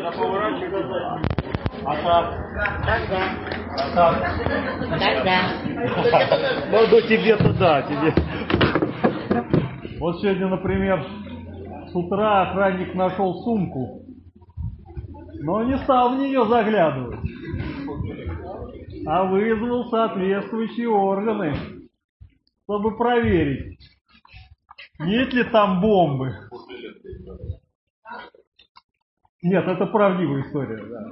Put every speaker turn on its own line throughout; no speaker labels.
Тогда поворачивай. А так?
Так.
Ну, тебе-то да, тебе. Вот сегодня, например, с утра охранник нашел сумку, но не стал в нее заглядывать, а вызвал соответствующие органы, чтобы проверить, нет ли там бомбы. Нет, это правдивая история, да.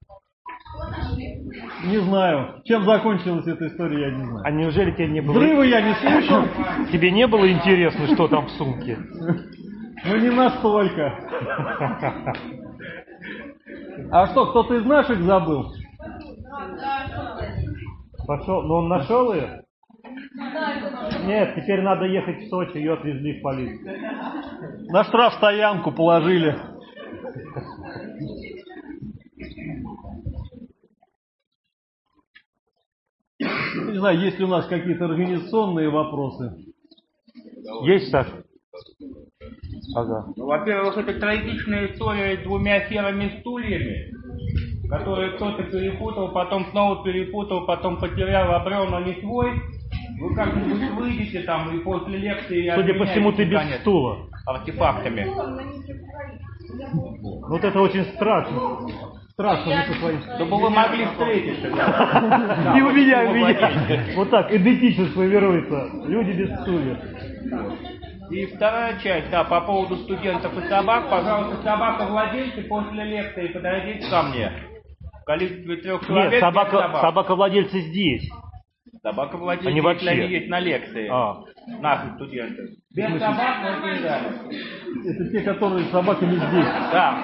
Не знаю. Чем закончилась эта история, я не знаю.
А неужели тебе не было...
Взрывы я не слышал.
Тебе не было интересно, что там в сумке?
Ну не настолько. А что, кто-то из наших забыл?
Пошел, но он нашел ее? Нет, теперь надо ехать в Сочи, ее отвезли в полицию.
На штрафстоянку положили. Не знаю, есть ли у нас какие-то организационные вопросы.
Есть, Саша? Ага.
Ну, во-первых, это трагичная история с двумя серыми стульями, которые кто-то перепутал, потом снова перепутал, потом потерял, обрел, но не свой. Вы как-нибудь выйдете там и после лекции...
Судя по всему, ты без стула.
Артефактами.
Вот это очень страшно. Страшно вы со своим...
Чтобы вы могли встретиться.
И у меня. Вот так, идентично сформируется. Люди без стульев.
И вторая часть, да, по поводу студентов и собак. Пожалуйста, собака-владельцы после лекции подойдите ко мне. В количестве 3 человек.
Нет, собака-владельцы здесь.
Собака-владельцы,
они вообще
есть на лекции. Наши студенты. Без собак мы не.
Это те, которые с собаками здесь.
Да.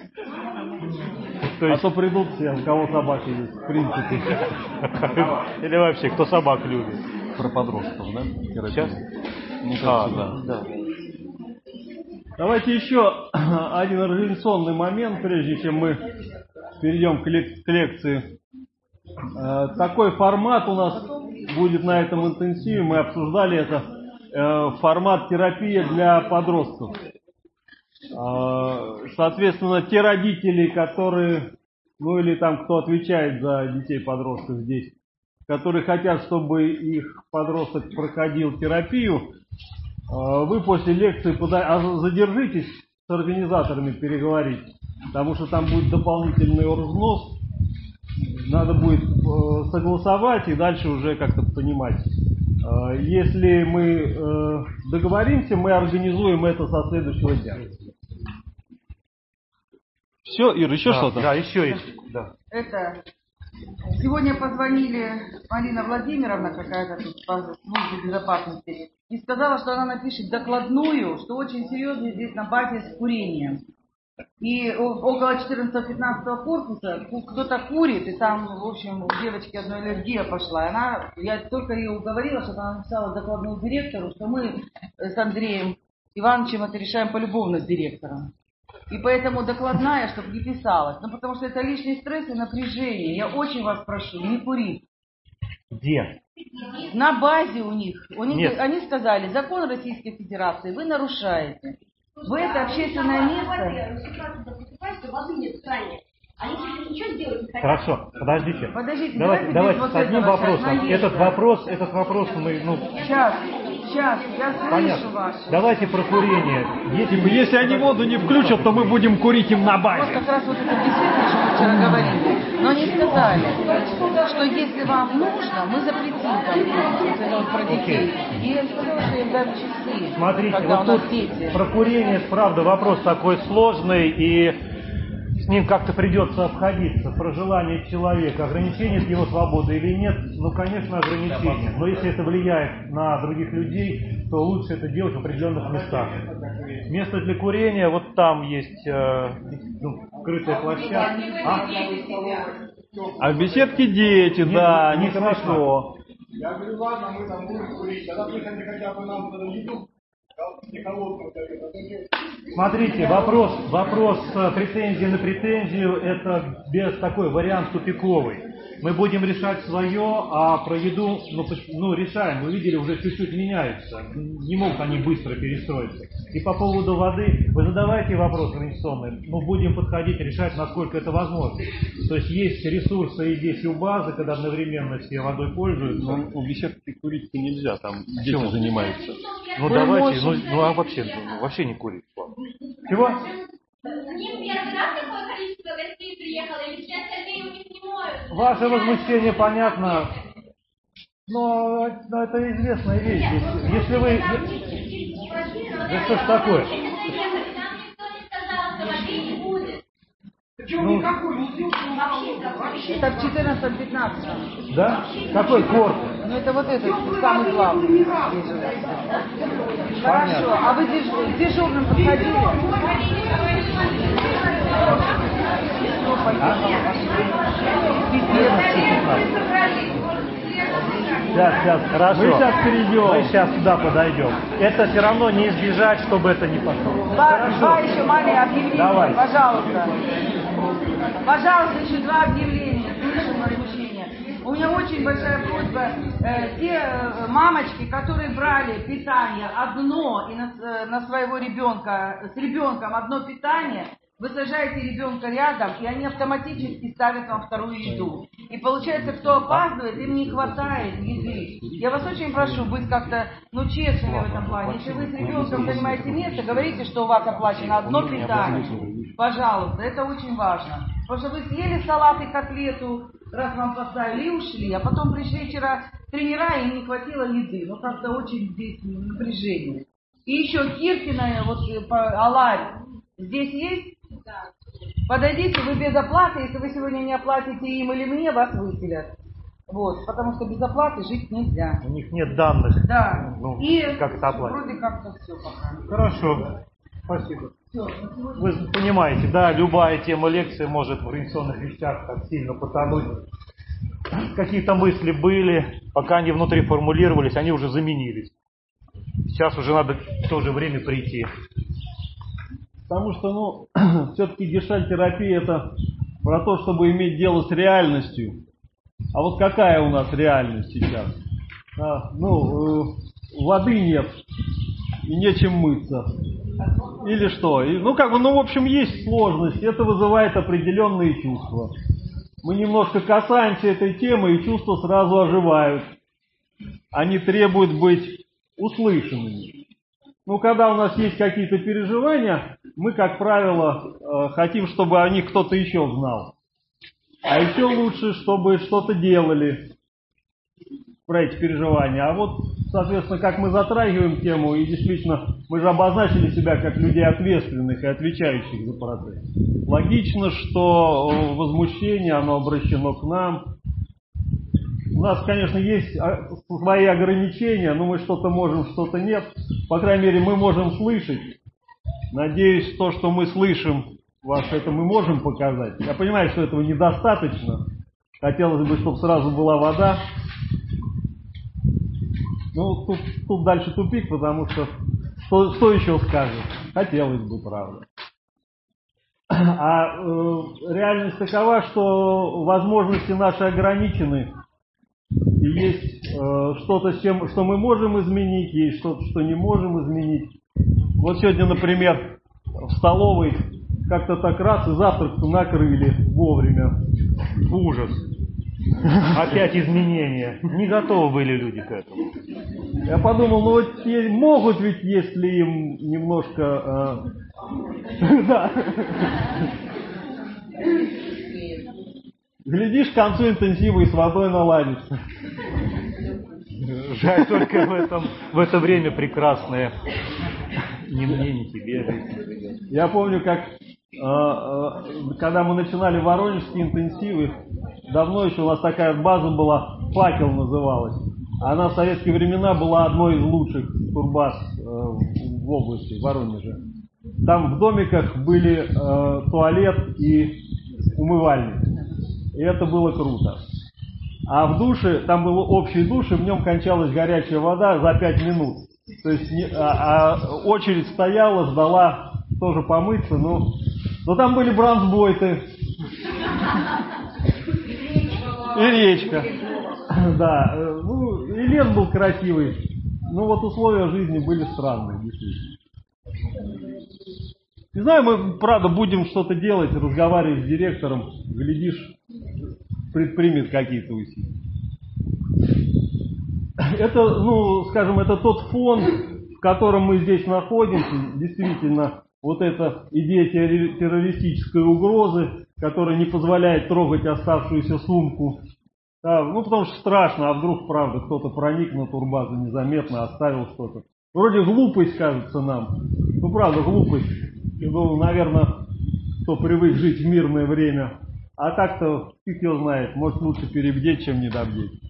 То есть... А то придут все, у кого собаки есть, в принципе.
Или вообще, кто собак любит.
Про подростков, да?
Сейчас?
Да. Давайте еще один организационный момент, прежде чем мы перейдем к лекции. Такой формат у нас будет на этом интенсиве, мы обсуждали это, формат терапии для подростков. Соответственно, те родители, которые, ну или там кто отвечает за детей-подростков здесь, которые хотят, чтобы их подросток проходил терапию, вы после лекции задержитесь с организаторами переговорить, потому что там будет дополнительный взнос, надо будет согласовать и дальше уже как-то понимать. Если мы договоримся, мы организуем это со следующего дня. Все, Ира, еще что-то?
Да, еще есть. Да.
Сегодня позвонили Марина Владимировна, какая-то тут по службе безопасности, и сказала, что она напишет докладную, что очень серьезно здесь на базе с курением. И около 14-15 корпуса кто-то курит, и там, в общем, у девочки одной аллергия пошла. Я только ее уговорила, чтобы она написала докладную директору, что мы с Андреем Ивановичем это решаем полюбовно с директором. И поэтому докладная, чтобы не писалось. Ну, потому что это лишний стресс и напряжение. Я очень вас прошу, не курить.
Где?
На базе у них. Они сказали, закон Российской Федерации вы нарушаете. Вы это общественное место...
Хорошо, подождите.
Давайте
с одним вопросом. Этот вопрос мы...
Сейчас, я слышу вас.
Давайте про курение.
Если они воду не включат, то мы будем курить им на базе.
Вот как раз вот это беседа, что мы вчера говорили. Но они сказали, что если вам нужно, мы запретим там про детей. И я сказала, что им дам часы.
Смотрите,
когда
вот
у нас
тут
дети.
про курение, правда, вопрос такой сложный, и с ним как-то придется обходиться. Про желание человека, ограничение его свободы или нет, конечно, ограничение. Но если это влияет на других людей, то лучше это делать в определенных местах. Место для курения, вот там есть крытая площадка.
А в беседке дети, да, нехорошо.
Я говорю, ладно, мы там будем курить, тогда пусть они хотя бы нам еду.
Смотрите, вопрос претензии на претензию, это без такой вариант тупиковый. Мы будем решать свое, а про еду, решаем. Вы видели, уже чуть-чуть меняется. Не могут они быстро перестроиться. И по поводу воды, вы задавайте вопрос организационный, но будем подходить, решать, насколько это возможно. То есть ресурсы и здесь, и у базы, когда одновременно все водой пользуются.
Но у беседки курить-то нельзя, там дети занимаются.
Ну давайте, вообще не курить. Чего?
Не первый раз такое количество гостей приехало, или все остальные у них не моют?
Ваше возмущение понятно, но это известная вещь. Если вы... Да что ж такое?
Нам никто не сказал, что воды не будет.
Это в 14-15.
Да? Какой корпус?
Ну это вот этот, самый главный. Хорошо. А вы дежурным подходили?
Сейчас, хорошо.
Мы сейчас перейдем.
Мы сейчас туда подойдем. Это все равно не избежать, чтобы это не пошло.
Два еще маленькие объявления,
Давай.
пожалуйста. Пожалуйста, еще два объявления. Слышим возмущение. У меня очень большая просьба. Те мамочки, которые брали питание одно и на своего ребенка, с ребенком одно питание, вы сажаете ребенка рядом, и они автоматически ставят вам вторую еду. И получается, кто опаздывает, им не хватает еды. Я вас очень прошу быть как-то, честными в этом плане. Если вы с ребенком занимаете место, говорите, что у вас оплачено одно питание. Пожалуйста, это очень важно. Потому что вы съели салат и котлету, раз вам поставили, и ушли. А потом пришли вчера тренера, и им не хватило еды. Как-то очень здесь напряжение. И еще Киркина, Аларь, здесь есть? Подойдите, вы без оплаты, если вы сегодня не оплатите им или мне, вас выселят. Потому что без оплаты жить нельзя.
У них нет данных.
Да. И
как это оплатить?
Вроде как-то все пока.
Хорошо. Спасибо.
Все,
Вы понимаете, да, любая тема лекции может в организационных вещах так сильно потонуть. Какие-то мысли были, пока они внутри формулировались, они уже заменились. Сейчас уже надо в то же время прийти.
Потому что, все-таки гештальт-терапия это про то, чтобы иметь дело с реальностью. А вот какая у нас реальность сейчас? Воды нет, и нечем мыться. Или что? В общем, есть сложность, это вызывает определенные чувства. Мы немножко касаемся этой темы, и чувства сразу оживают. Они требуют быть услышанными. Когда у нас есть какие-то переживания, мы, как правило, хотим, чтобы о них кто-то еще знал. А еще лучше, чтобы что-то делали про эти переживания. Соответственно, как мы затрагиваем тему, и действительно, мы же обозначили себя как людей ответственных и отвечающих за процесс. Логично, что возмущение, оно обращено к нам. У нас, конечно, есть свои ограничения, но мы что-то можем, что-то нет. По крайней мере, мы можем слышать. Надеюсь, то, что мы слышим, вас это мы можем показать. Я понимаю, что этого недостаточно. Хотелось бы, чтобы сразу была вода. Тут дальше тупик, потому что еще скажет? Хотелось бы, правда. А реальность такова, что возможности наши ограничены. И есть что-то, что мы можем изменить, есть что-то, что не можем изменить. Сегодня, например, в столовой как-то так раз и завтрак накрыли вовремя.
Ужас. Опять изменения. Не готовы были люди к этому.
Я подумал, могут ведь, если им немножко... Да. Глядишь, к концу интенсива и с водой наладится.
Жаль, только в это время прекрасное. Ни мне, ни тебе.
Я помню, когда мы начинали воронежские интенсивы, давно еще у нас такая база была, «Факел» называлась. Она в советские времена была одной из лучших турбаз в области Воронежа. Там в домиках были туалет и умывальник. И это было круто. А в душе, там был общий душ, и в нем кончалась горячая вода за 5 минут. То есть очередь стояла, ждала тоже помыться, но там были бронзбойты. И речка. Да, и лес был красивый. Условия жизни были странные, действительно. Не знаю, мы, правда, будем что-то делать, разговаривать с директором, глядишь, предпримет какие-то усилия. Это, ну, скажем, это тот фон, в котором мы здесь находимся. Действительно, вот эта идея террористической угрозы, которая не позволяет трогать оставшуюся сумку. Да, ну, потому что страшно, а вдруг, правда, кто-то проник на турбазу незаметно, оставил что-то. Вроде глупость кажется нам. Ну, правда, глупость. Ну, наверное, кто привык жить в мирное время. А так-то, фиг его знает, может лучше перебдеть, чем недобдеть.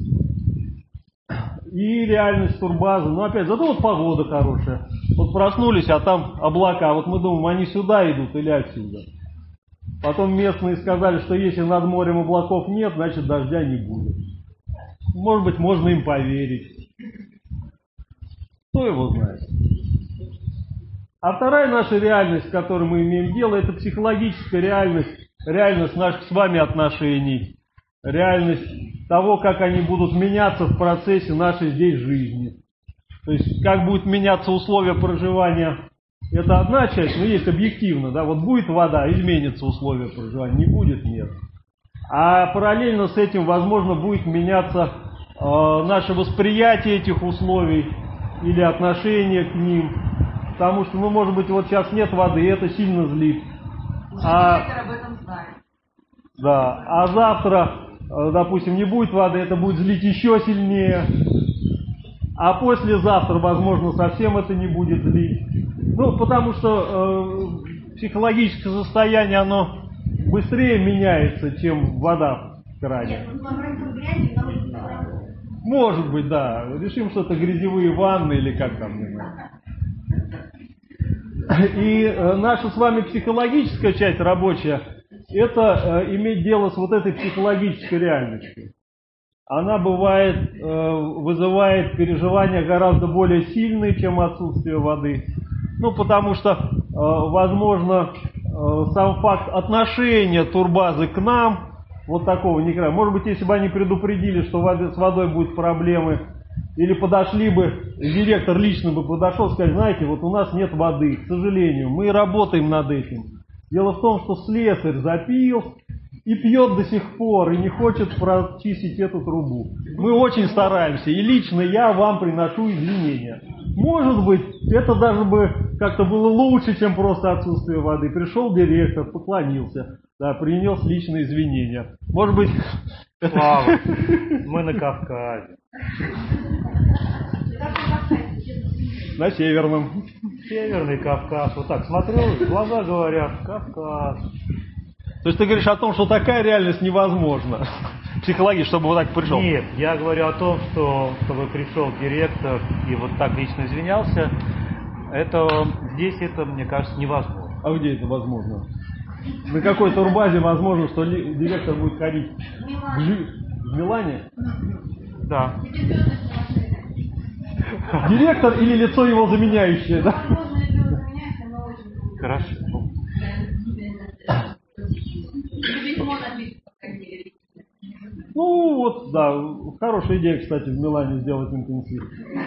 И реальность турбазы. Ну, опять, зато вот погода хорошая. Вот проснулись, а там облака. Вот мы думаем, они сюда идут или отсюда. Потом местные сказали, что если над морем облаков нет, значит дождя не будет. Может быть, можно им поверить. Кто его знает. А вторая наша реальность, с которой мы имеем дело, это психологическая реальность. Реальность наших с вами отношений. Реальность того, как они будут меняться в процессе нашей здесь жизни. То есть, как будут меняться условия проживания, это одна часть, но есть объективно, да, вот будет вода, изменятся условия проживания, не будет, нет. А параллельно с этим, возможно, будет меняться наше восприятие этих условий или отношение к ним, потому что, ну, может быть, вот сейчас нет воды, и это сильно злит.
Директор об этом знает.
Да, а завтра, допустим, не будет воды, это будет злить еще сильнее. А послезавтра, возможно, совсем это не будет злить. Ну, потому что психологическое состояние, оно быстрее меняется, чем вода в кране. Может быть, да. Решим, что это грязевые ванны или как там, не знаю. И наша с вами психологическая часть рабочая, это иметь дело с вот этой психологической реальностью. Она бывает, вызывает переживания гораздо более сильные, чем отсутствие воды. Ну, потому что, возможно, сам факт отношения турбазы к нам, вот такого никогда. Может быть, если бы они предупредили, что с водой будут проблемы, или подошли бы, директор лично бы подошел и сказал, знаете, вот у нас нет воды, к сожалению, мы работаем над этим. Дело в том, что слесарь запил и пьет до сих пор, и не хочет прочистить эту трубу. Мы очень стараемся, и лично я вам приношу извинения. Может быть, это даже бы как-то было лучше, чем просто отсутствие воды. Пришел директор, поклонился, да, принес личные извинения. Может быть...
Слава, мы на Кавказе.
На Северном.
Северный Кавказ. Вот так смотрю, глаза говорят, Кавказ.
То есть ты говоришь о том, что такая реальность невозможна? Психологически, чтобы вот так пришел?
Нет, я говорю о том, что чтобы пришел директор и вот так лично извинялся, это здесь это, мне кажется, невозможно.
А где это возможно? На какой турбазе возможно, что директор будет ходить? В Милане?
Да.
Директор или лицо его заменяющее, да?
Хорошо.
Ну вот, да, хорошая идея, кстати, в Милане сделать интенсив.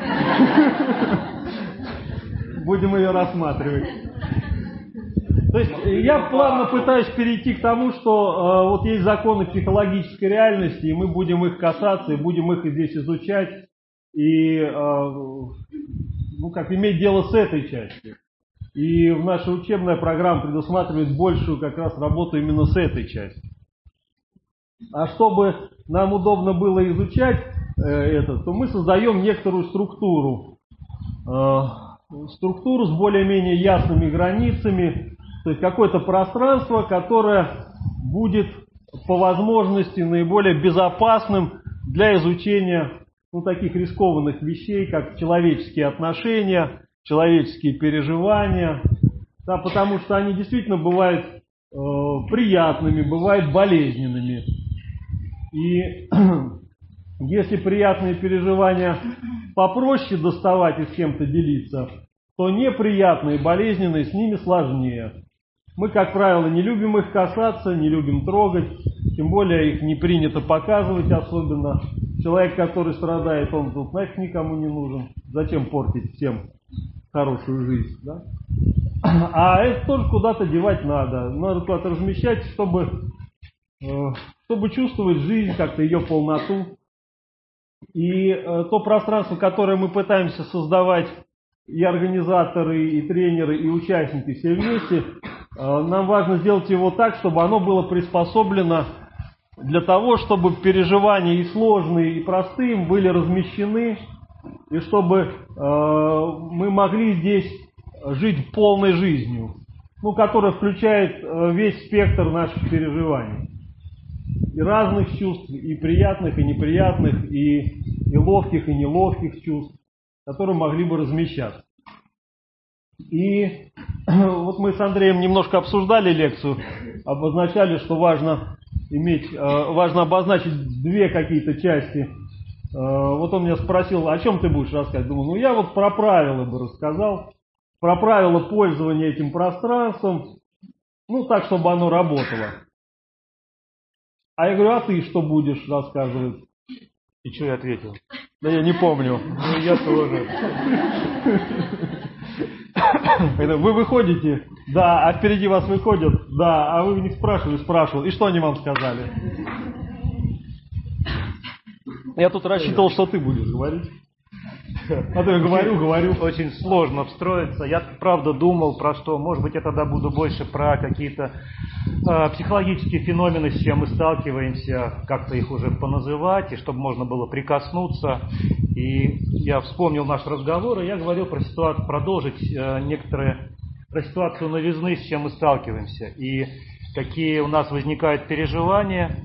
Будем ее рассматривать. То есть я плавно пытаюсь перейти к тому, что вот есть законы психологической реальности, и мы будем их касаться, и будем их здесь изучать, и ну, как иметь дело с этой частью. И наша учебная программа предусматривает большую как раз работу именно с этой частью. А чтобы нам удобно было изучать это, то мы создаем некоторую структуру. Структуру с более-менее ясными границами, то есть какое-то пространство, которое будет по возможности наиболее безопасным для изучения таких рискованных вещей, как человеческие отношения, человеческие переживания, да, потому что они действительно бывают приятными, бывают болезненными. И если приятные переживания попроще доставать и с кем-то делиться, то неприятные, болезненные, с ними сложнее. Мы, как правило, не любим их касаться, не любим трогать, тем более их не принято показывать особенно. Человек, который страдает, он тут нафиг никому не нужен. Зачем портить всем хорошую жизнь, да? А это тоже куда-то девать надо. Надо куда-то размещать, чтобы чувствовать жизнь, как-то ее полноту. И то пространство, которое мы пытаемся создавать, и организаторы, и тренеры, и участники все вместе, нам важно сделать его так, чтобы оно было приспособлено для того, чтобы переживания и сложные, и простые были размещены, и чтобы мы могли здесь жить полной жизнью, ну, которая включает весь спектр наших переживаний. И разных чувств, и приятных, и неприятных, и ловких, и неловких чувств, которые могли бы размещаться. И вот мы с Андреем немножко обсуждали лекцию, обозначали, что важно обозначить две какие-то части. Вот он меня спросил, о чем ты будешь рассказывать? Думаю, ну я вот про правила бы рассказал, про правила пользования этим пространством, ну так, чтобы оно работало. А я говорю, а ты что будешь рассказывать?
И что я ответил?
Да я не помню.
Ну, я тоже.
Вы выходите? Да. А впереди вас выходят? Да. А вы у них спрашивал. И что они вам сказали? Я тут рассчитывал, что ты будешь говорить. А то я говорю.
Очень сложно встроиться. Я, правда, думал про что. Может быть, я тогда буду больше про какие-то психологические феномены, с чем мы сталкиваемся, как-то их уже поназывать, и чтобы можно было прикоснуться. И я вспомнил наш разговор, и я говорил про ситуацию, продолжить про ситуацию новизны, с чем мы сталкиваемся, и какие у нас возникают переживания.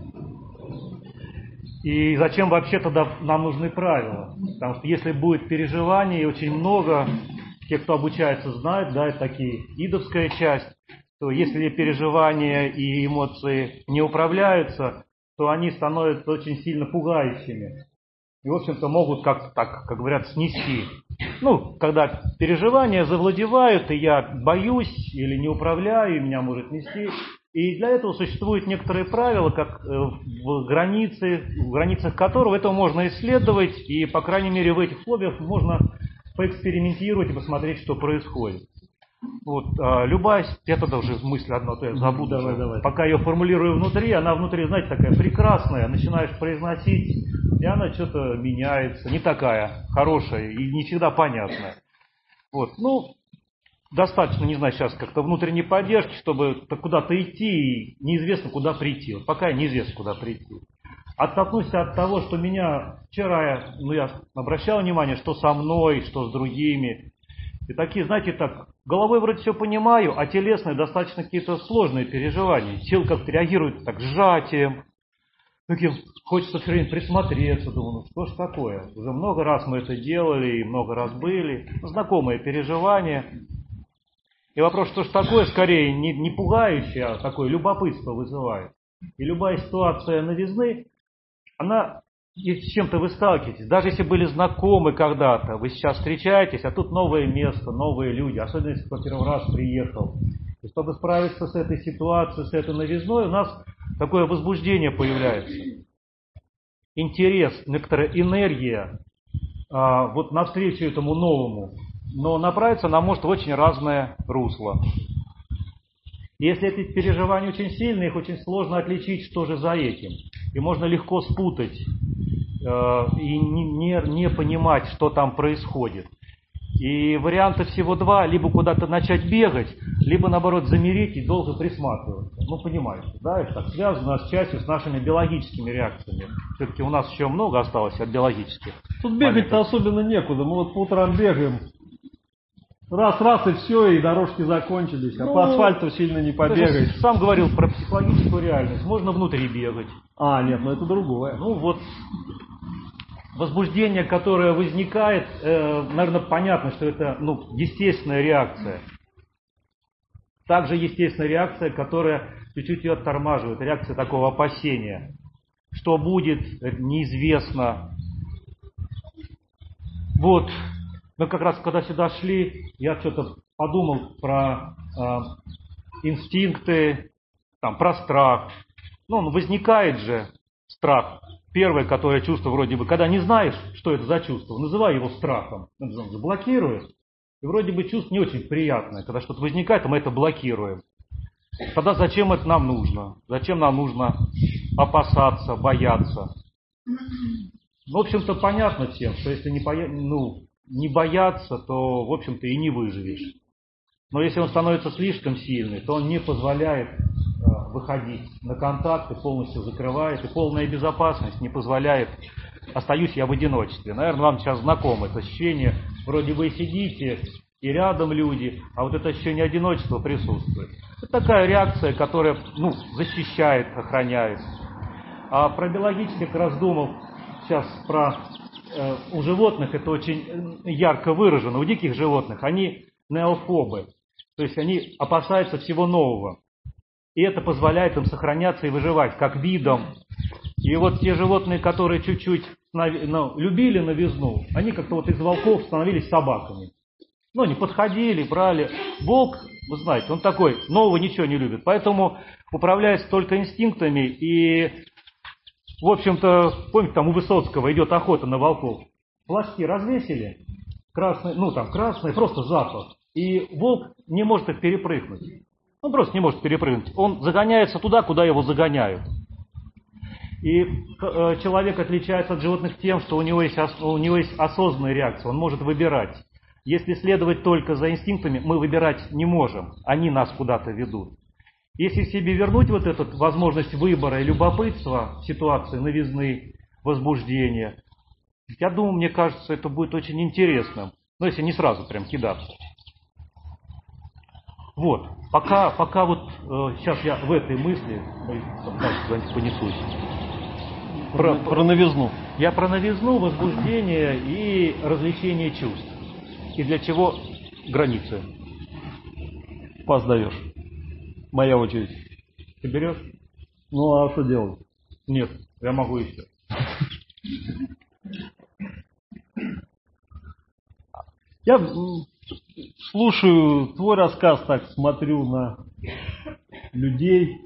И зачем вообще тогда нам нужны правила? Потому что если будет переживание, и очень много, те, кто обучается, знают, да, это такие идовская часть, то если переживания и эмоции не управляются, то они становятся очень сильно пугающими. И, в общем-то, могут как-то так, как говорят, снести. Ну, когда переживания завладевают, и я боюсь или не управляю, и меня может нести. И для этого существуют некоторые правила, как в границах которого этого можно исследовать, и, по крайней мере, в этих условиях можно поэкспериментировать и посмотреть, что происходит. Вот, любая, я тогда уже мысль одна, то я забуду.
Давай.
Пока ее формулирую внутри, она внутри, знаете, такая прекрасная, начинаешь произносить, и она что-то меняется, не такая хорошая и не всегда понятная. Вот, ну, достаточно, не знаю, сейчас как-то внутренней поддержки, чтобы куда-то идти, и неизвестно, куда прийти. Вот пока неизвестно, куда прийти. Оттолкнусь от того, что меня вчера, я обращал внимание, что со мной, что с другими. И такие, знаете, так, головой вроде все понимаю, а телесные достаточно какие-то сложные переживания. Тело как-то реагирует так сжатием, таким, хочется все время присмотреться, думаю, ну что ж такое. Уже много раз мы это делали, и много раз были. Знакомые переживания. И вопрос, что ж такое, скорее не пугающее, а такое любопытство вызывает. И любая ситуация новизны, она, с чем-то вы сталкиваетесь. Даже если были знакомы когда-то, вы сейчас встречаетесь, а тут новое место, новые люди, особенно если кто первый раз приехал. И чтобы справиться с этой ситуацией, с этой новизной, у нас такое возбуждение появляется. Интерес, некоторая энергия вот навстречу этому новому. Но направиться она может в очень разное русло. Если эти переживания очень сильные, их очень сложно отличить, что же за этим. И можно легко спутать и не понимать, что там происходит. И вариантов всего два: либо куда-то начать бегать, либо наоборот замереть и долго присматриваться. Ну, понимаете, да, это так связано с частью с нашими биологическими реакциями. Все-таки у нас еще много осталось от биологических.
Тут бегать-то особенно некуда. Мы вот по утрам бегаем. Раз, и все, и дорожки закончились. А по асфальту сильно не побегаешь.
Ты сам говорил про психологическую реальность. Можно внутри бегать.
Нет, это другое.
Ну вот, возбуждение, которое возникает, наверное, понятно, что это естественная реакция. Также естественная реакция, которая чуть-чуть ее оттормаживает. Реакция такого опасения. Что будет, неизвестно. Вот. Мы как раз, когда сюда шли, я что-то подумал про инстинкты, про страх. Он возникает же, страх. Первое, которое чувство вроде бы, когда не знаешь, что это за чувство, называй его страхом. Блокируешь. И вроде бы чувство не очень приятное, когда что-то возникает, мы это блокируем. Тогда зачем это нам нужно? Зачем нам нужно опасаться, бояться? В общем-то, понятно всем, что если не бояться, то, в общем-то, и не выживешь. Но если он становится слишком сильный, то он не позволяет выходить на контакты, полностью закрывает, и полная безопасность не позволяет. Остаюсь я в одиночестве. Наверное, вам сейчас знакомо это ощущение. Вроде вы сидите, и рядом люди, а вот это ощущение одиночества присутствует. Это такая реакция, которая защищает, охраняет. А про биологических раз думал, сейчас у животных это очень ярко выражено. У диких животных они неофобы, то есть они опасаются всего нового. И это позволяет им сохраняться и выживать как видом. И вот те животные, которые чуть-чуть любили новизну, они как-то вот из волков становились собаками. Они подходили, брали. Волк, вы знаете, он такой, нового ничего не любит. Поэтому управляется только инстинктами. И, в общем-то, помните, там у Высоцкого идет охота на волков. Флажки развесили, красный, просто запах. И волк не может их перепрыгнуть. Он просто не может перепрыгнуть. Он загоняется туда, куда его загоняют. И человек отличается от животных тем, что у него есть осознанная реакция, он может выбирать. Если следовать только за инстинктами, мы выбирать не можем, они нас куда-то ведут. Если себе вернуть вот эту возможность выбора и любопытства в ситуации новизны, возбуждения, я думаю, мне кажется, это будет очень интересным. Но если не сразу прям кидаться. Вот, пока вот сейчас я в этой мысли понесусь.
Про новизну.
Я про новизну, возбуждение и развлечение чувств. И для чего границы?
Пас даешь. Моя очередь.
Ты берешь?
А что делать?
Нет, я могу еще.
Я слушаю твой рассказ, так смотрю на людей,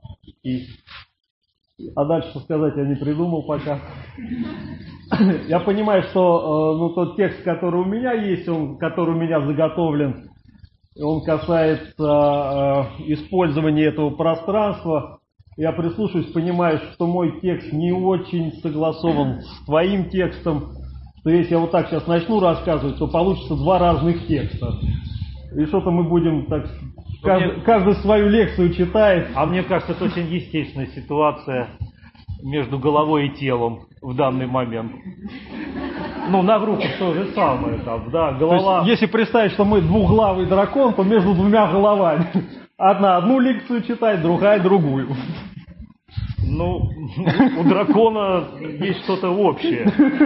а дальше что сказать я не придумал пока. Я понимаю, что тот текст, который у меня есть, который у меня заготовлен, он касается использования этого пространства. Я прислушиваюсь, понимаю, что мой текст не очень согласован с твоим текстом. Что если я вот так сейчас начну рассказывать, то получится два разных текста. И что-то мы будем так... Каждый свою лекцию читает.
А мне кажется, это очень естественная ситуация между головой и телом в данный момент. На группах то же самое там, да, голова...
Если представить, что мы двуглавый дракон, то между двумя головами. Одна одну лекцию читает, другая другую.
У дракона есть что-то общее.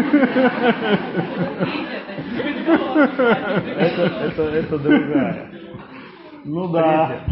Это другая.
Да.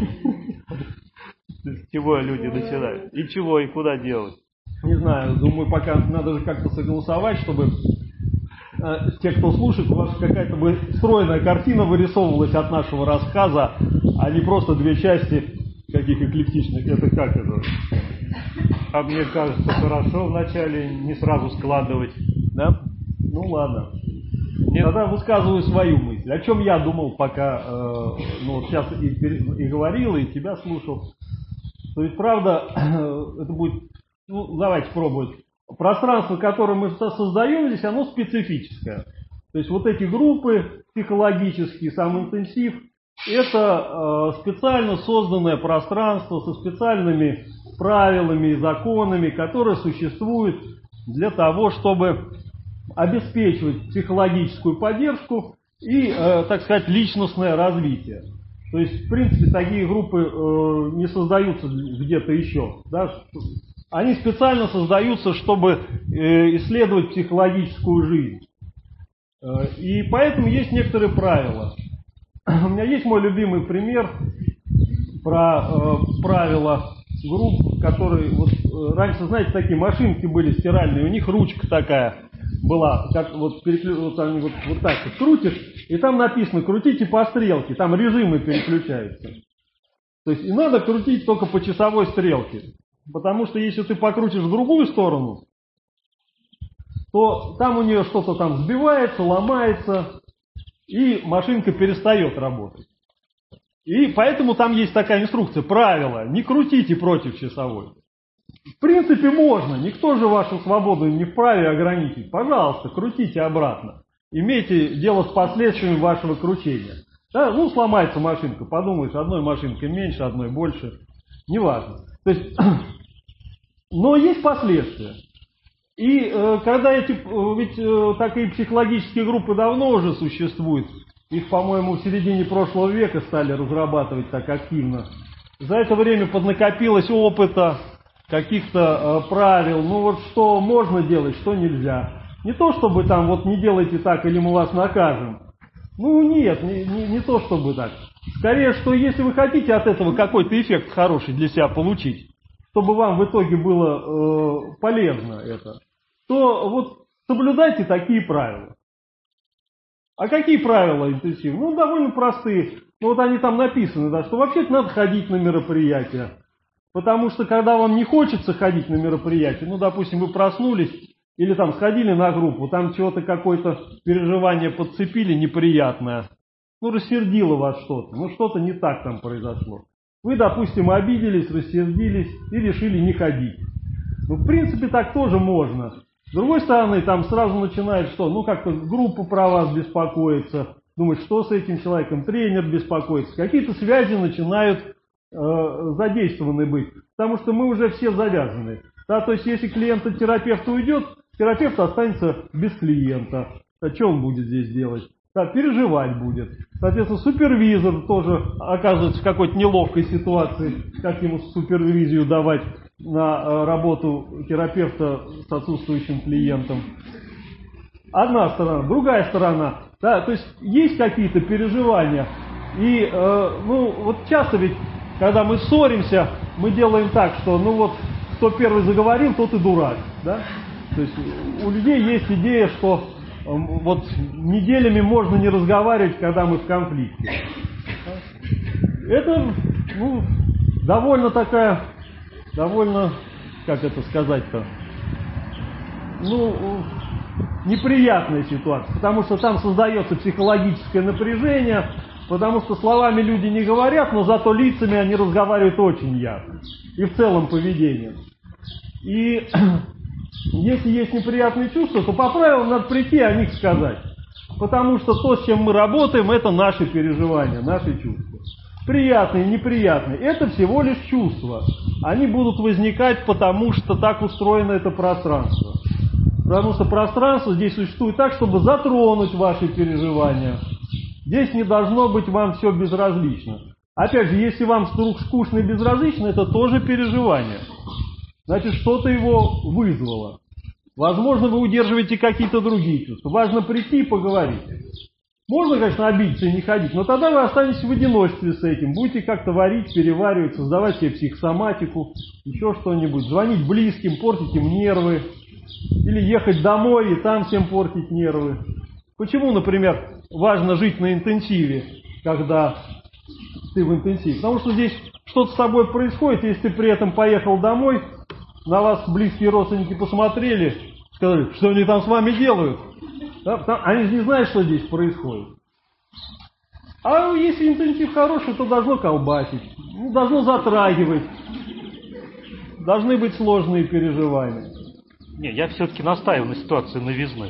С чего люди начинают? И чего, и куда делать?
Не знаю, думаю, пока надо же как-то согласовать, чтобы те, кто слушает, у вас какая-то бы стройная картина вырисовывалась от нашего рассказа, а не просто две части каких эклектичных. Это как это?
А мне кажется, хорошо вначале не сразу складывать.
Да? Ладно. Тогда высказываю свою мысль. О чем я думал, пока сейчас и говорил, и тебя слушал. То есть, правда, это будет... давайте пробовать. Пространство, которое мы создаем здесь, оно специфическое. То есть, вот эти группы психологические, сам интенсив, это специально созданное пространство со специальными правилами и законами, которые существуют для того, чтобы обеспечивать психологическую поддержку и, так сказать, личностное развитие. То есть, в принципе, такие группы не создаются где-то еще. Да? Они специально создаются, чтобы исследовать психологическую жизнь. И поэтому есть некоторые правила. У меня есть мой любимый пример про правила групп, которые... раньше, знаете, такие машинки были стиральные, у них ручка такая была, как вот так вот крутишь, и там написано «крутите по стрелке», там режимы переключаются. То есть и надо крутить только по часовой стрелке, потому что если ты покрутишь в другую сторону, то там у нее что-то там сбивается, ломается, и машинка перестает работать. И поэтому там есть такая инструкция, правило, не крутите против часовой. В принципе, можно, никто же вашу свободу не вправе ограничить. Пожалуйста, крутите обратно. Имейте дело с последствиями вашего кручения. Да, ну, сломается машинка, подумаешь, одной машинкой меньше, одной больше, неважно. То есть, но есть последствия. И когда ведь такие психологические группы давно уже существуют, их, по-моему, в середине прошлого века стали разрабатывать так активно. За это время поднакопилось опыта, каких-то правил, ну вот что можно делать, что нельзя. Не то, чтобы там вот не делайте так, или мы вас накажем. Ну нет, не то, чтобы так. Скорее, что если вы хотите от этого какой-то эффект хороший для себя получить, чтобы вам в итоге было полезно это, то вот соблюдайте такие правила. А какие правила интенсивные? Ну, довольно простые. Ну, вот они там написаны, да, что вообще-то надо ходить на мероприятия. Потому что, когда вам не хочется ходить на мероприятия, ну, допустим, вы проснулись или там сходили на группу, там чего-то какое-то переживание подцепили неприятное, ну, рассердило вас что-то, ну, что-то не так там произошло. Вы, допустим, обиделись, рассердились и решили не ходить. Ну, в принципе, так тоже можно. С другой стороны, там сразу начинает что? Ну, как-то группа про вас беспокоится, думает, что с этим человеком, тренер беспокоится. Какие-то связи начинают задействованы быть, потому что мы уже все завязаны. Да, то есть, если клиент от терапевта уйдет, терапевт останется без клиента. А что он будет здесь делать? Да, переживать будет. Соответственно, супервизор тоже оказывается в какой-то неловкой ситуации, как ему супервизию давать на работу терапевта с отсутствующим клиентом. Одна сторона, другая сторона. Да, то есть есть какие-то переживания. И ну вот часто ведь, когда мы ссоримся, мы делаем так, что ну вот кто первый заговорил, тот и дурак. Да? То есть у людей есть идея, что вот неделями можно не разговаривать, когда мы в конфликте. Это ну, довольно, как это сказать-то, ну, неприятная ситуация, потому что там создается психологическое напряжение, потому что словами люди не говорят, но зато лицами они разговаривают очень ясно. И в целом поведением. И если есть неприятные чувства, то по правилам надо прийти и о них сказать. Потому что то, с чем мы работаем, это наши переживания, наши чувства. Приятные, неприятные. Это всего лишь чувства. Они будут возникать, потому что так устроено это пространство. Потому что пространство здесь существует так, чтобы затронуть ваши переживания. Здесь не должно быть вам все безразлично. Опять же, если вам вдруг скучно и безразлично, это тоже переживание. Значит, что-то его вызвало. Возможно, вы удерживаете какие-то другие чувства. Важно прийти и поговорить. Можно, конечно, обидеться и не ходить, но тогда вы останетесь в одиночестве с этим. Будете как-то варить, переваривать, создавать себе психосоматику, еще что-нибудь. Звонить близким, портить им нервы. Или ехать домой и там всем портить нервы. Почему, например, важно жить на интенсиве, когда ты в интенсиве? Потому что здесь что-то с тобой происходит, если ты при этом поехал домой, на вас близкие родственники посмотрели, сказали, что они там с вами делают. Да? Они же не знают, что здесь происходит. А если интенсив хороший, то должно колбасить, должно затрагивать. Должны быть сложные переживания.
Не, я все-таки настаиваю на ситуации новизны.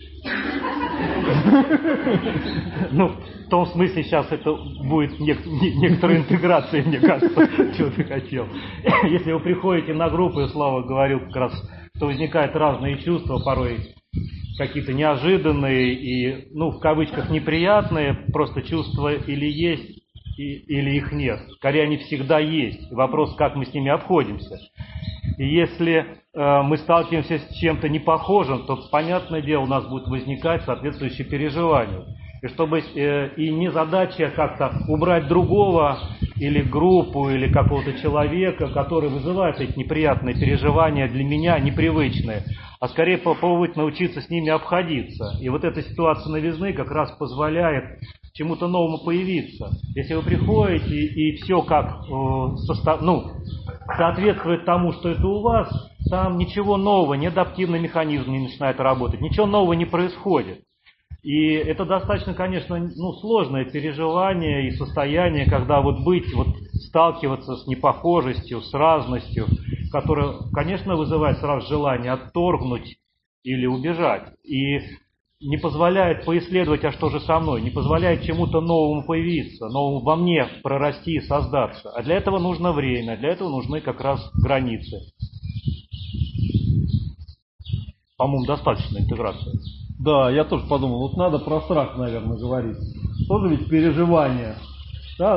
Ну, в том смысле сейчас это будет некоторая интеграция, мне кажется, чего ты хотел. Если вы приходите на группу, и Слава говорил как раз, что возникают разные чувства, порой какие-то неожиданные и, ну, в кавычках, неприятные, просто чувства или есть, или их нет. Скорее, они всегда есть. Вопрос, как мы с ними обходимся. И если мы сталкиваемся с чем-то непохожим, то, понятное дело, у нас будут возникать соответствующие переживания. И чтобы и не задача как-то убрать другого, или группу, или какого-то человека, который вызывает эти неприятные переживания, для меня непривычные, а скорее попробовать научиться с ними обходиться. И вот эта ситуация новизны как раз позволяет чему-то новому появиться. Если вы приходите и все как соответствует тому, что это у вас, там ничего нового, ни адаптивный механизм не начинает работать, ничего нового не происходит. И это достаточно, конечно, сложное переживание и состояние, когда сталкиваться с непохожестью, с разностью, которая, конечно, вызывает сразу желание отторгнуть или убежать. И не позволяет поисследовать, а что же со мной, не позволяет чему-то новому появиться, новому во мне прорасти и создаться. А для этого нужно время, для этого нужны как раз границы. По-моему, достаточно интеграции.
Да, я тоже подумал, вот надо про страх, наверное, говорить. Тоже ведь переживание. Да,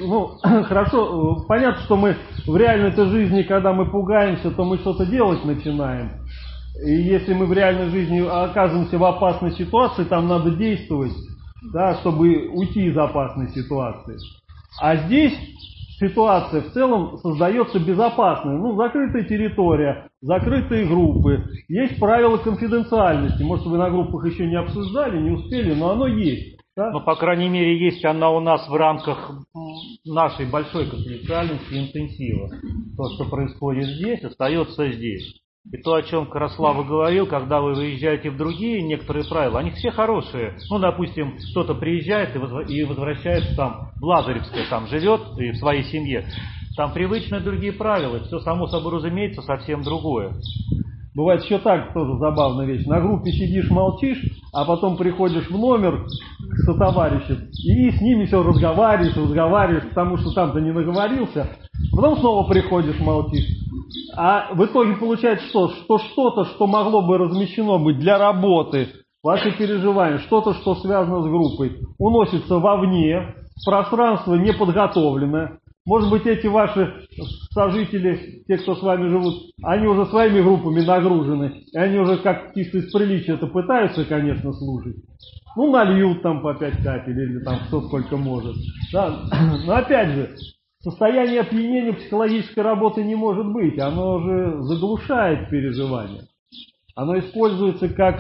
хорошо, понятно, что мы в реальной-то жизни, когда мы пугаемся, то мы что-то делать начинаем. И если мы в реальной жизни оказываемся в опасной ситуации, там надо действовать, да, чтобы уйти из опасной ситуации. А здесь ситуация в целом создается безопасной. Закрытая территория, закрытые группы, есть правила конфиденциальности. Может, вы на группах еще не обсуждали, не успели, но оно есть. Да?
Но, по крайней мере, есть она у нас в рамках нашей большой конфиденциальности интенсива. То, что происходит здесь, остается здесь. И то, о чем Караслава говорил, когда вы выезжаете в другие некоторые правила, они все хорошие. Допустим, кто-то приезжает и возвращается там в Лазаревское, там живет и в своей семье. Там привычные другие правила, все само собой разумеется совсем другое.
Бывает еще так, тоже забавная вещь. На группе сидишь, молчишь, а потом приходишь в номер к сотоварищам и с ними все разговариваешь, потому что там-то не наговорился. Потом снова приходишь, молчишь. А в итоге получается что что-то, что могло бы размещено быть для работы, ваши переживания, что-то, что связано с группой, уносится вовне, в пространство неподготовленное. Может быть, эти ваши сожители, те, кто с вами живут, они уже своими группами нагружены, и они уже как чисто из приличия-то пытаются, конечно, служить. Нальют там по 5 капель или там кто сколько может. Да? Но опять же, состояние опьянения психологической работы не может быть. Оно же заглушает переживания. Оно используется как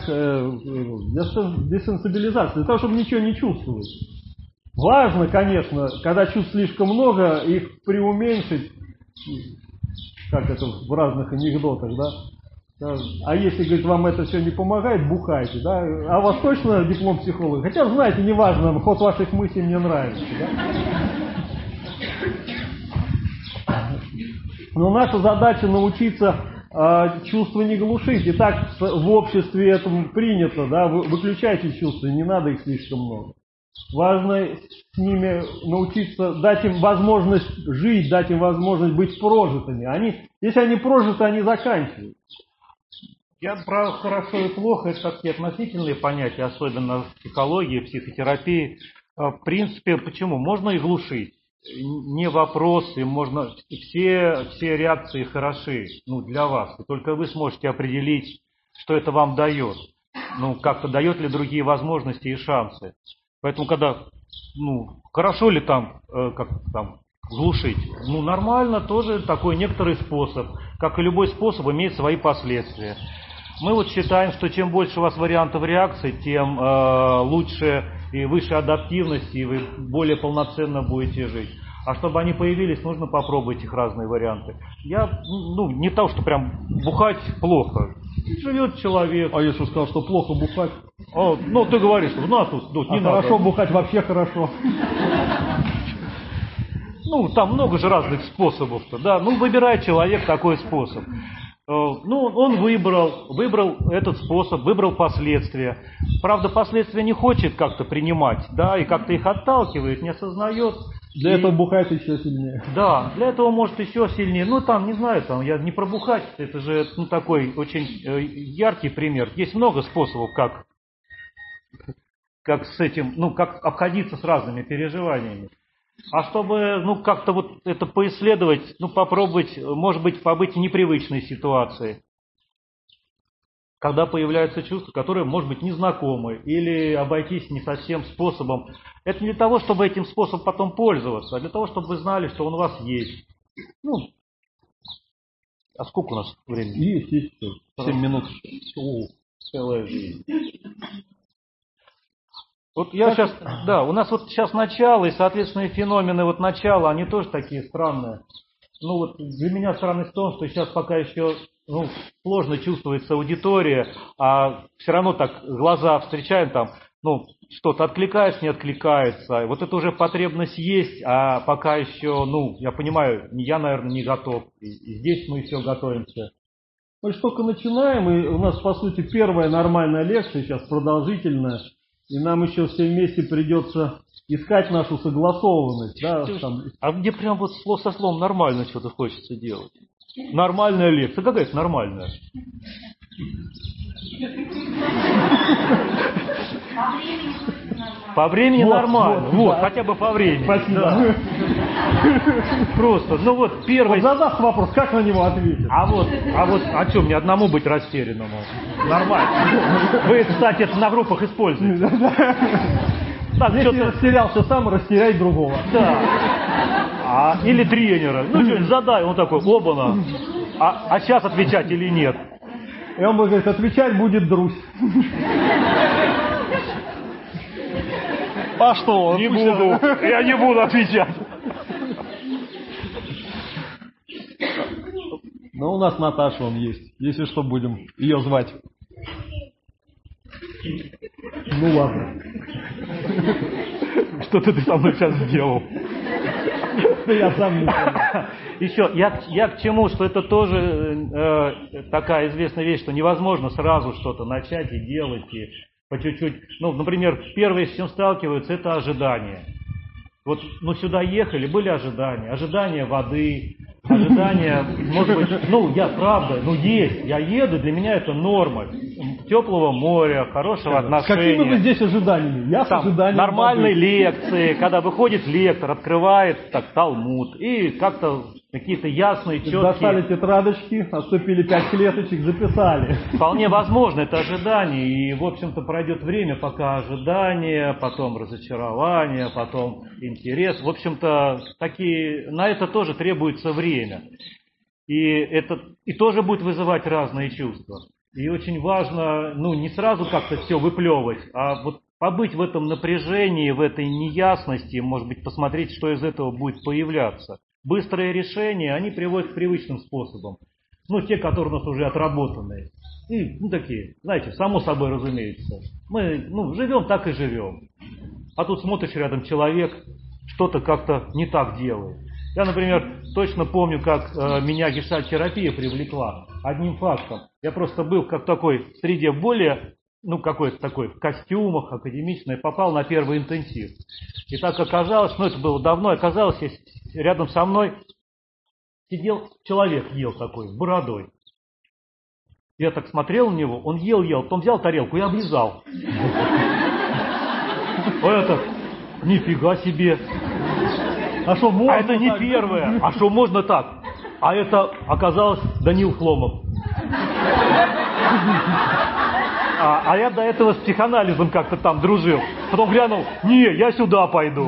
десенсибилизация, для того, чтобы ничего не чувствовать. Важно, конечно, когда чувств слишком много, их преуменьшить, как это в разных анекдотах, да? А если, говорит, вам это все не помогает, бухайте, да? А у вас точно диплом психолога? Хотя, знаете, неважно, ход ваших мыслей мне нравится, да? Но наша задача научиться чувства не глушить. И так в обществе этому принято, да? Выключайте чувства, не надо их слишком много. Важно с ними научиться, дать им возможность жить, дать им возможность быть прожитыми. Если они прожиты, они заканчивают.
Я про хорошо и плохо, это такие относительные понятия, особенно в психологии, в психотерапии. В принципе, почему? Можно и глушить. Не вопрос, и можно все реакции хороши, для вас. И только вы сможете определить, что это вам дает. Как-то дает ли другие возможности и шансы. Поэтому, когда, хорошо ли там глушить? Нормально, тоже такой некоторый способ. Как и любой способ, имеет свои последствия. Мы считаем, что чем больше у вас вариантов реакции, тем лучше и выше адаптивность, и вы более полноценно будете жить. А чтобы они появились, нужно попробовать их разные варианты. Я, не то, что прям бухать плохо. Живет человек.
А я что сказал, что плохо бухать?
Ты говоришь, что тут не надо.
Хорошо бухать вообще хорошо.
Там много же разных способов-то, да. Выбирает человек такой способ. Он выбрал этот способ, выбрал последствия. Правда, последствия не хочет как-то принимать, да, и как-то их отталкивает, не осознает.
Для этого бухает еще сильнее.
Да, для этого может еще сильнее. Не знаю, я не про бухать, это же такой очень яркий пример. Есть много способов, как с этим, как обходиться с разными переживаниями. А чтобы, как-то это поисследовать, попробовать, может быть, побыть в непривычной ситуации. Когда появляются чувства, которые, может быть, незнакомы, или обойтись не совсем способом. Это не для того, чтобы этим способом потом пользоваться, а для того, чтобы вы знали, что он у вас есть. А сколько у нас времени?
Есть. 7 минут.
Целая жизнь. У нас сейчас начало, и, соответственно, феномены начала, они тоже такие странные. Для меня странность в том, что сейчас пока еще сложно чувствуется аудитория, а все равно так глаза встречаем там. ну, что-то откликается, не откликается. Вот это уже потребность есть, а пока еще, ну, я понимаю, я, наверное, не готов. И здесь мы еще готовимся.
Мы же только начинаем, и у нас, по сути, первая нормальная лекция, сейчас продолжительная, и нам еще все вместе придется искать нашу согласованность. Да, там.
А где прям вот слово со словом нормально что-то хочется делать? Нормальная лекция. Какая это нормальная? По времени нормально. Вот,
да.
хотя бы по времени.
Спасибо.
Да. Просто, ну вот первый...
Вот задаст вопрос, как на него ответить?
А вот, а что, мне одному быть растерянному? Нормально. Вы, кстати, это на группах используете. Так,
если растерялся сам, растеряй другого.
Да. Или тренера. Ну что-нибудь задай, он такой, оба-на. А сейчас отвечать или нет?
И он будет говорить, отвечать будет Друзь. А что?
Не буду. Я не буду отвечать.
Ну, у нас Наташа он есть. Если что, будем ее звать. Ну ладно.
Что-то ты со мной сейчас сделал.
Я сам не понял.
Еще, я к чему, что это тоже такая известная вещь, что невозможно сразу что-то начать и делать, и по чуть-чуть. Ну, например, первое, с чем сталкиваются, это ожидания. Вот, ну, сюда ехали, были ожидания воды, ожидания, может быть, ну, я правда, ну, есть, я еду, для меня это норма, теплого моря, хорошего отношения.
Какими вы здесь ожиданиями? Я с ожиданием
нормальной
воды.
лекции, когда выходит лектор, открывает так Талмуд, и как-то какие-то ясные, четкие...
Достали тетрадочки, отступили 5 клеточек, записали.
Вполне возможно, это ожидание, и, в общем-то, пройдет время, пока ожидание, потом разочарование, потом интерес. В общем-то, на это тоже требуется время. И тоже будет вызывать разные чувства. И очень важно, ну, не сразу как-то все выплевывать, а вот побыть в этом напряжении, в этой неясности, может быть, посмотреть, что из этого будет появляться. Быстрые решения, они приводят к привычным способам. Ну, те, которые у нас уже отработанные. И, ну, такие, знаете, само собой разумеется. Мы, ну, живем так и живем. А тут смотришь, рядом человек что-то как-то не так делает. Я, например, точно помню, как меня гештальт-терапия привлекла одним фактом. Я просто был как такой среде более, ну, какой-то такой в костюмах, академичный, попал на первый интенсив. И так оказалось, ну, это было давно, оказалось, рядом со мной сидел человек, ел такой, с бородой. Я так смотрел на него, он ел, потом взял тарелку и облизал. Это, нифига себе.
А что, можно
это не
так?
первое. А что, можно так? А это оказалось Данил Хломов. А я до этого с психоанализом как-то там дружил. Потом глянул, я сюда пойду.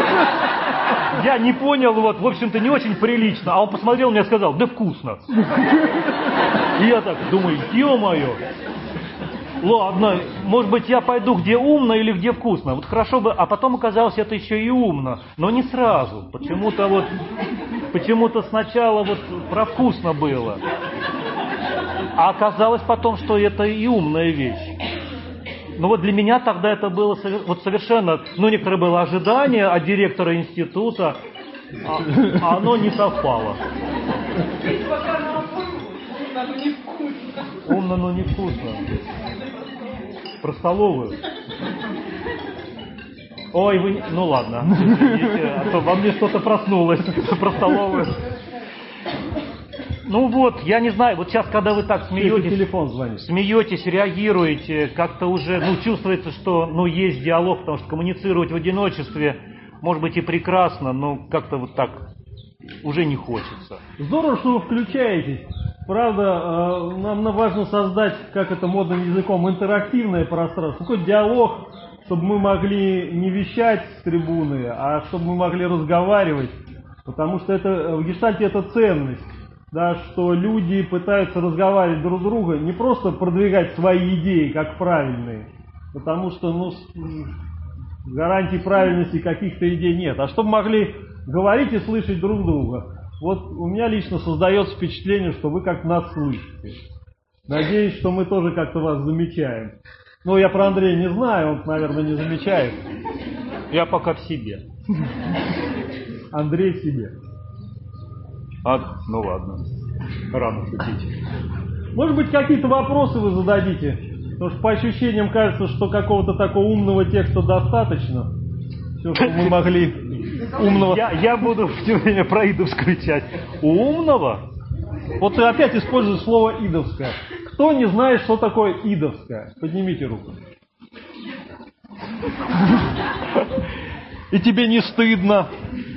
Я не понял, вот, в общем-то, не очень прилично. А он посмотрел на меня и сказал, да вкусно. И я так думаю, ё-моё. Ладно, может быть, я пойду где умно или где вкусно. Вот хорошо бы, а потом оказалось, это еще и умно. Но не сразу. Почему-то сначала вот про вкусно было. А оказалось потом, что это и умная вещь. Ну вот для меня тогда это было вот совершенно, ну некоторое было ожидание от директора института, а оно не совпало. Умно, но невкусно. Про столовую. Ой, вы... Ну ладно, извините, а то во мне что-то проснулось про столовую. Ну вот, я не знаю, вот сейчас, когда вы так смеетесь, реагируете, как-то уже, ну, чувствуется, что, ну, есть диалог, потому что коммуницировать в одиночестве, может быть, и прекрасно, но как-то вот так уже не хочется.
Здорово, что вы включаетесь. Правда, нам важно создать, как это модным языком, интерактивное пространство, какой-то диалог, чтобы мы могли не вещать с трибуны, а чтобы мы могли разговаривать, потому что это в гештальте это ценность. Да, что люди пытаются разговаривать друг с другом, не просто продвигать свои идеи как правильные, потому что, ну, гарантий правильности каких-то идей нет, а чтобы могли говорить и слышать друг друга. Вот у меня лично создается впечатление, что вы как-то нас слышите. Надеюсь, что мы тоже как-то вас замечаем. Ну, я про Андрея не знаю, он, наверное, не замечает.
Я пока в себе.
Андрей себе.
Ну ладно. Рано судить.
Может быть, какие-то вопросы вы зададите? Потому что по ощущениям кажется, что какого-то такого умного текста достаточно. Все, что мы могли умного...
Я буду все время про идовскую часть. У умного?
Вот ты опять используешь слово «идовское». Кто не знает, что такое идовское? Поднимите руку. И тебе не стыдно?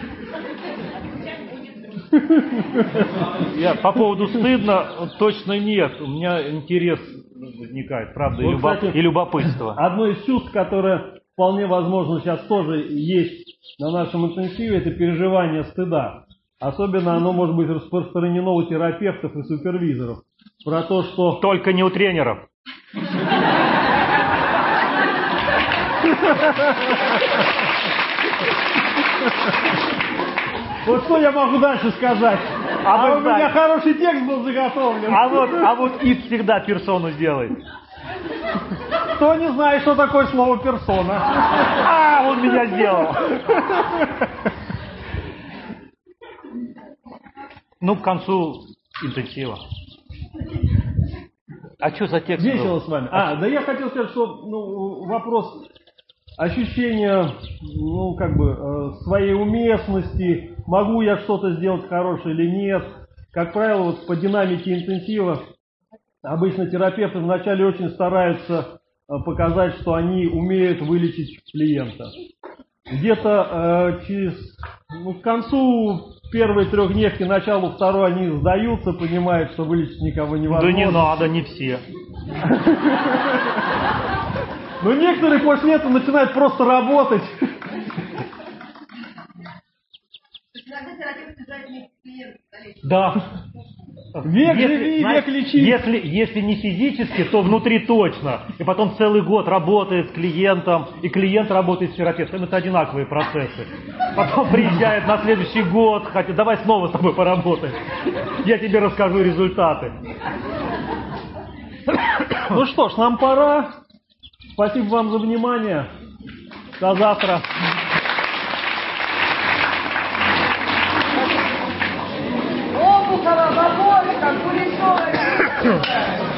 По поводу стыдно точно нет. У меня интерес возникает, правда,
Вот, кстати,
и любопытство.
Одно из чувств, которое вполне возможно сейчас тоже есть на нашем интенсиве, это переживание стыда. Особенно оно может быть распространено у терапевтов и супервизоров. Про то, что...
Только не у тренеров.
Вот что я могу дальше сказать? А у меня хороший текст был заготовлен.
А вот ид всегда персону сделает.
Кто не знает, что такое слово «персона»?
Он меня сделал. Ну, к концу интенсива. А что за текст?
Весело с вами. Да я хотел сказать, что вопрос ощущения, своей уместности, могу я что-то сделать хорошее или нет. Как правило, вот по динамике интенсива обычно терапевты вначале очень стараются показать, что они умеют вылечить клиента. Где-то к концу первой трехдневки, началу второй они сдаются, понимают, что вылечить никого невозможно.
Да не надо, не все.
Но некоторые после этого начинают просто работать.
Да.
Век живи, век лечи.
Если не физически, то внутри точно. И потом целый год работает с клиентом, и клиент работает с терапевтом. Это одинаковые процессы. Потом приезжает на следующий год, хотя давай снова с тобой поработаем. Я тебе расскажу результаты.
Ну что ж, нам пора. Спасибо вам за внимание. До завтра.
Обухова, Баборика, Кулешова.